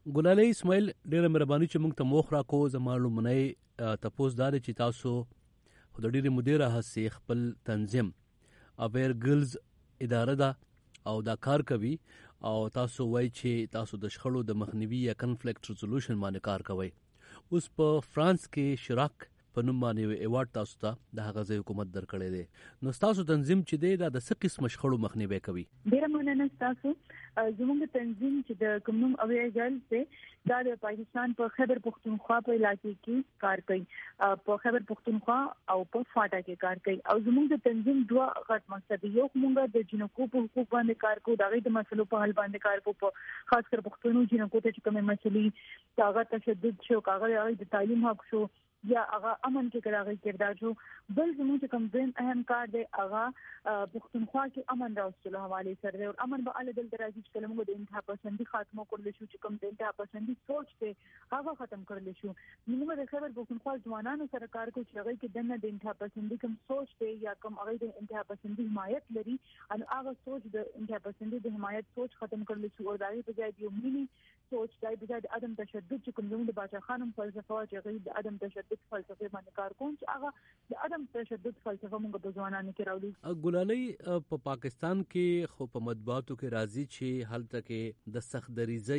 ګلالۍ اسماعیل ډېره مهرباني چې موږ ته موخ راکو. زما لومړی تپوس دا دی چې تاسو خو د ډېرې مودې راهیسې خپل تنظیم اویر ګرلز اداره ده او دا کار کوي او تاسو وایي چې تاسو د شخړو د مخنیوي یا کنفلیکټ ریزولوشن باندې کار کوئ. اوس په فرانس کې شراک په نوم باندې یو ایوارډ تاسو ته د هغه ځای حکومت درکړی دی. نو ستاسو تنظیم چې دی دا د څه قسم شخړو مخنیوی کوي؟ ډېره مننه ستاسو. زموږ تنظیم چې د کوم نوم اویر ګرلز دی دا د پاکستان په خیبر پختونخوا په علاقې کې کار کوي، په خیبر پختونخوا او په فاټا کې کار کوي. او زموږ د تنظیم دوه غټ مقصد یو موږ د جنکو په حقوق باندې کار کوو، د هغوی د مسلو په حل باندې کار کوو، په خاص کر پښتنو جنکو ته چې کومې مسلې هغه تشدد شو، هغه د تعلیم حق شو یا هغه امن کې کراغي کردار شو. بل زموږ کوم دین اهم کار دی هغه پښتونخوا کې امن راوستلو حواله سره دی. او امن به ال دل درازي چې موږ د انتها پسندي خاتمه کړل شو، چې کوم د انتها پسندي سوچ ته هغه ختم کړل شو. موږ د خبر پښتونخوا ځوانانو سره کار کوو چې هغه کې دنه د انتها پسندي کوم سوچ ته یا کوم هغه د انتها پسندي حمایت لري ان هغه سوچ د انتها پسندي د حمایت سوچ ختم کړل شو. او دغه په ځای یو ملي سوچ دای په ځای د عدم تشدد چې کوم د باچا خانم فلسفه چې هغه د عدم تشدد فلسفه باندې کار کوم چې هغه د عدم تشدد فلسفه موږ په ځوانانو کې راوړي. ګلالۍ په پاکستان کې خو په مطبوعاتو کې راځي چې هلته کې د سخت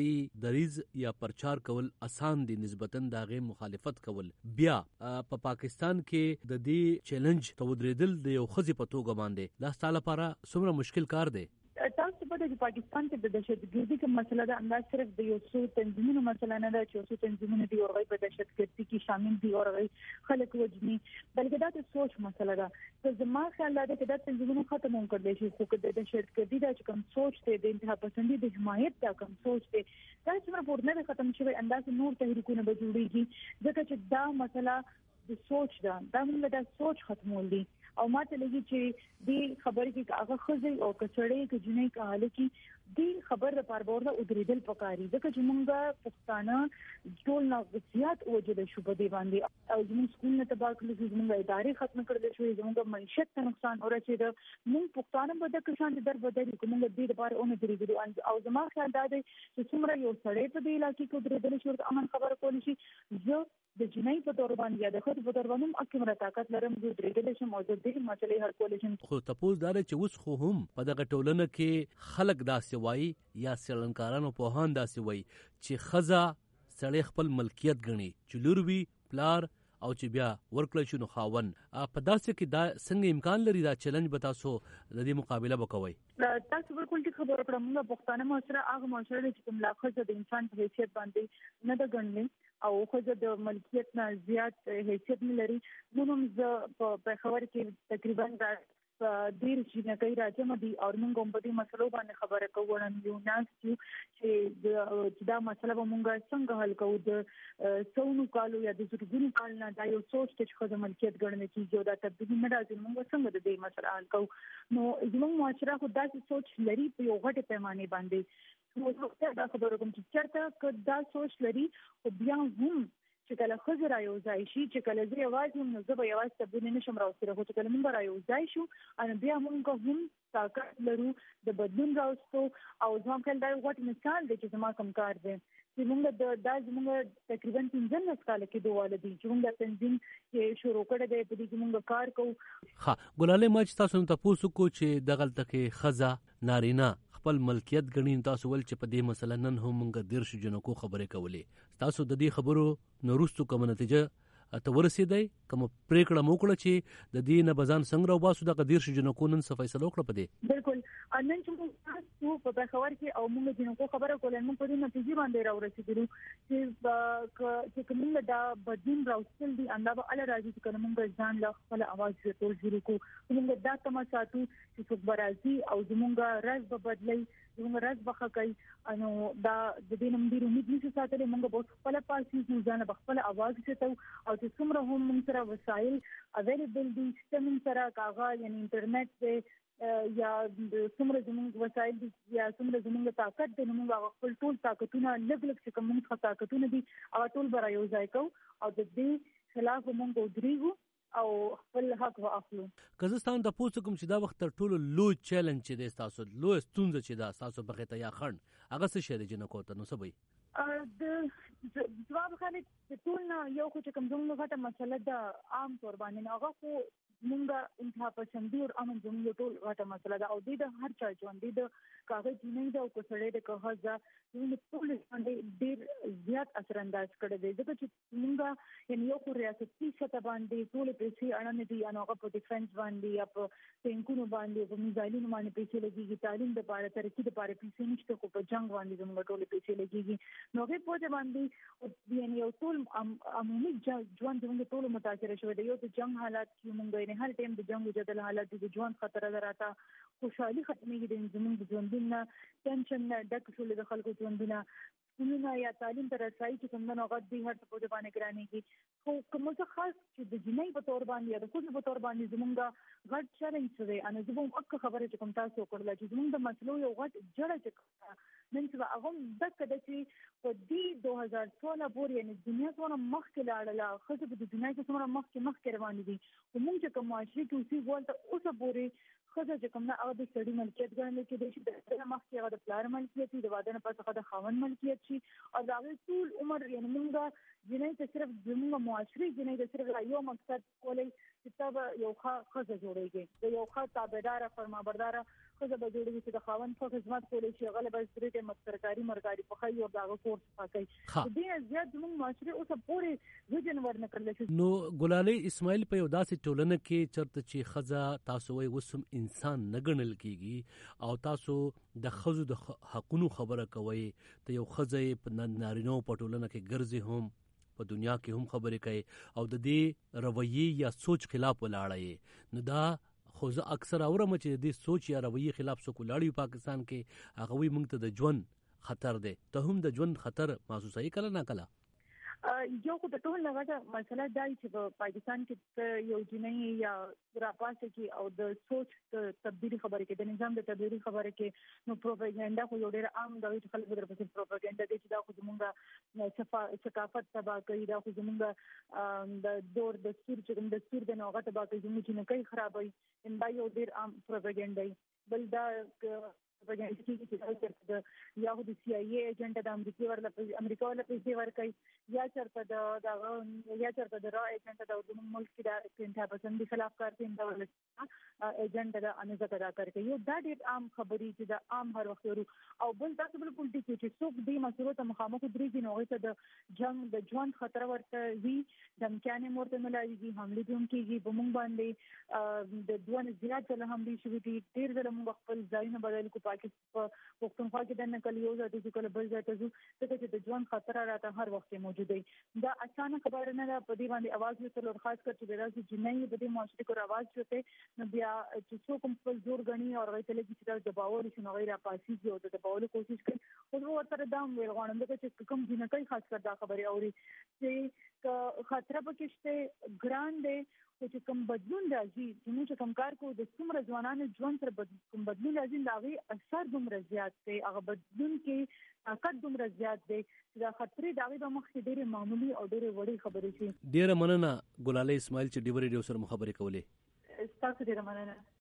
دریز یا پرچار کول اسان دي نسبتاً د هغې مخالفت کول. بیا په پاکستان کې د دې چیلنج ته ودرېدل د یو ښځې په توګه باندې دا ستا لپاره څومره مشکل کار دی؟ تاسو په دې پاکستان کې د دهشتګردي کوم مسله ده انداز صرف د یو څو تنظیمونو مسله نه ده چې یو څو تنظیمونه دي او په دهشتګردي کې شامل دي او خلک وجني، بلکې دا د سوچ مسله ده. چې زما خیال دا چې دا تنظیمونه ختم کړل شي، خو د دهشتګردي د کوم سوچ ته د انتها پسندي د حمایت دا کوم سوچ ته دا چې پورنه نه ختم شي انداز نور تحریکونه به جوړيږي ځکه چې دا مسله د سوچ ده، دا موږ د سوچ ختمول دي. او ماته لګي چې دې خبرې کې هغه خزې او کچړې کې جنې کاله کې دې خبر لپاره ورته ودرېدل پکاري ځکه چې موږ پښتانه ټول نه زیات وجود شو په دې باندې او زموږ سکول نه تباہ کړل شو، زموږ ادارې ختم کړل شو، زموږ معیشت ته نقصان ورسېد. موږ پښتانه به د کشان در بدل کوم دې لپاره اون درېږي. او زما خیال دا دی چې څومره یو سړی په دې علاقې کې ودرېدل شو ته امن خبر کول شي، زه د جنۍ په تور باندې یا د خود په تور باندې اکمره طاقت لرم چې درېدل شم او د دې مسلې حل کول شم. خو تاسو دا چې اوس خو هم په دغه ټولنه کې خلک داسې وایي یا څېړنکارانو پوهان داسې وایي چې ښځه سړی خپل ملکیت ګڼي چې لور وي پلار او چې بیا ورکړل شي نو خاوند. په داسې کې دا څنګه امکان لري دا چیلنج به تاسو د دې مقابله وکوئ؟ تاسو بالکل ټیک خبره کړه. موږ پښتانه معاشره هغه معاشره چې کوم لا ښځه د انسان په حیثیت باندې نه ده ګڼلې او ښځه د ملکیت نه زیات حیثیت نه لري. نو موږ په خبر کې تقریبا ډیر جنکۍ راځم دي او موږ هم په دې مسلو باندې خبره کوو نن یو ناس چې دا مسله به موږ څنګه حل کوو. د څونو کالو یا د زرګونو کال نه دا یو سوچ چې ښځه ملکیت ګڼل کېږي او دا تبدیلي نه راځي، موږ څنګه د دې مسله حل کوو. نو زموږ معاشره خو داسې سوچ لري په یو غټ پیمانه باندې. نو دا خبره کوم چې چېرته که دا سوچ لري خو بیا هم چې کله ښځه رايوځای شي، چې کله زه یوازې یم نو زه به یوازې تبدیلي نشم راوستلی، خو چې کله موږ رايوځای شو نو بیا موږ هم طاقت لرو د بدلون راوستو. او زما خیال دا یو غټ مثال دی چې زما کوم کار دی چې موږ دا زموږ تقریبا 15 کاله کې دوواله دي چې موږ تنظیم کې شروع کړی دی، په دې کې موږ کار کوو. ها ګلالۍ ما چې تاسو ته تاسو کو چې دغلته کې ښځه نارینه خپل ملکیت ګڼي، تاسو ول چې په دې مسله نن هم موږ 13 جنکو خبرې کولې. تاسو د دې خبرو نورستو کوم نتیجه ته ورسېدای، کوم پریکړه مو کړه چې د دې نه بزان څنګه راوباسو د 13 جنکو نن څه فیصله وکړه په دې؟ بالکل نن چې موږ په خبر کې او موږ جنکو خبره کولای موږ په دې نتیجه باندې راورسېدلو چې کوم دا بدلون راوستل دي انده به ال راځي چې موږ ځان له خپل اواز ټول شروع کو، موږ دا تم ساتو چې څوک برازي او زموږ راز به بدلي، زموږ راز به خکای. انو دا د دې نوم ډیر امید نشي ساتلی، موږ به خپل پاسې ځان به خپل اواز چتو او چې څومره هم موږ سره وسایل اویلیبل دي، سیستم سره کاغذ یعنی انټرنیټ دی یا څومره زموږ وسایل دي یا څومره زموږ طاقت دی، موږ خپل ټول طاقتونه لږ چې کوم موږ طاقتونه دي هغه ټول به رايوځای کوو او د دې خلاف موږ ودرېږو او خپل حق واخلو. کزستان د پوسټ کوم چې دا وخت تر ټولو لوی چیلنج چې د تاسو لوی ستونزه چې دا تاسو بغیته یا خند هغه څه شي د جنکو ته نو سبي د جواب خالد ټول نه یو خو چې کوم زموږ غټه مسله د عام تور باندې هغه خو مونږه انتها پسندي او امن زموږ ټول غټه مسله ده او د هر چا ژوند د کاغذ نه دا او کسړې د کاغذ زموږ ټول باندې ډیر زیات اثر انداز کړی دی ځکه چې مونږه یعنی یو خو ریاستي سطح باندې ټول پیسې اړه دي یا هغه په ډیفنس باندې یا په ټینکونو باندې په میزایلونو باندې پیسې لګيږي تعلیم د لپاره ترقی د لپاره پیسې نشته خو په جنگ باندې زموږ ټول پیسې لګيږي نو هغه په باندې یعنی یو ټول عمومي ژوند زموږ ټول متاثر شوی دی یو د جنگ حالات چې مونږ نه هر ټیم د جنگ جدل حالات د ژوند خطر راته خوشحالي ختمي دي زموږ ژوندونه ټینشن نه ډک شول د خلکو ژوندونه څنګه یا تعلیم تر رسایي چې څنګه غږ دی هر څه په باندې ګرانېږي خو کوم څه خاص چې د جنۍ په تور باندې یا د خود په تور باندې زمونږ غږ چیلنج دی ان زه به اکه خبره چې کوم تاسو کړل چې زمونږ د مسلو یو غږ جوړه چې نن څه هغه د کده چې په دې 2016 پورې یعنی دنیا څونه مخکې لاړه خو د دنیا څونه مخکې روان دي موږ چې کوم معاشري کې اوسې ولته اوسه پورې خزه چې کوم نه هغه د سړي ملکیت ګڼل کېږي چې د مخکې هغه د پلار ملکیت د واده نه پس هغه د خاوند ملکیت شي او دا ټول عمر یعنی موږ جنۍ ته صرف زموږ معاشري جنۍ ته صرف یو مقصد کولای چې تاسو یو خزه جوړیږي د یو خاص تابعدار فرمانبردار خزه به جوړیږي چې د خاوند په خدمت کولای شي غلبه سترګې مترکاری مرګاری په خي او دا کورس پکای دې زیات زموږ معاشري اوسه پورې وجن ورنه کړل شي نو ګلالۍ اسماعیل په یو داسې ټولنه کې چرته چې خزه تاسو وي وسم انسان نه ګڼل کیږي او تاسو د خزو د حقونو خبره کوي ته یو خزه په نارینو په ټولنه کې ګرځي هم په دنیا کې هم خبرې کوي او د دې رویه یا سوچ خلاف ولاړی نو دا خو زه اکثر اورم چې د دې سوچ یا رویه خلاف څوک ولاړی پاکستان کې هغه وي موږ ته د ژوند خطر دی ته هم د ژوند خطر محسوسه کړه نه کړه یو خو د ټول لغه مسله دا چې په پاکستان کې یو جنۍ یا راپاسه کې او د سوچ تبدیلی خبره کې د نظام د تبدیلی خبره کې نو پروپاګاندا خو یو ډېر عام دا چې خلک درپسې پروپاګاندا دي چې دا خو زموږه ثقافت تبا کوي دا خو زموږه د دور دستور چې دستور د نوغه تبا کوي زموږ نه کوي خرابوي ان دا یو ډېر عام پروپاګاندا بل دا پروپاګاندا چې د یا د سی آی ای ایجنټ د امریکا ولا پیسې ورکړي یا چرته د را ایجنټ د ملک کې د انتها پسندي خلاف کار کوي دا ایجنټ د انځه کدا کوي یو دا ډېر عام خبري چې د عام هر وخت ورو او بل تاسو بل پولیټیکي چې څوک دې مسلو ته مخامخ درېږي نو هغه د جنگ د ژوند خطر ورته وي دمکانې مرته ملایږي حمله دي کېږي په مونږ باندې د دوه زیات ځله حمله شوې دي ډېر ځله موږ خپل ځایونه بدل کو پښتونخوا کې د نقل یو ځای چې کله بل ځای ته ځو چې د ژوند خطر راته هر وخت موجود دی دا اسانه خبره نه ده په دې باندې आवाज وکړل او خاص کر چې راځي جنۍ په دې معاشري کو आवाज وکړي نو بیا چې څوک خپل زور غني او راځي چې د باور شنو غیر پاسي او د باور کوشش کوي او ورته دام ویل غواړم چې کوم جنۍ خاص کر دا خبره اوري چې خطر پکې شته ګران دی چې کوم بدلون راځي چې کوم کار کو د څومره ځوانانو ژوند سره کوم بدلون راځي دا غي اثر دومره زیات دی هغه بدلون کې طاقت دومره زیات دی چې دا خطرې دا غي د مخ کې ډېر معمولی او ډېر وړي خبرې شي ډېر مننه ګلالۍ اسماعیل چې ډیبر ریډیو سره مخابره کولې تاسو ډېر مننه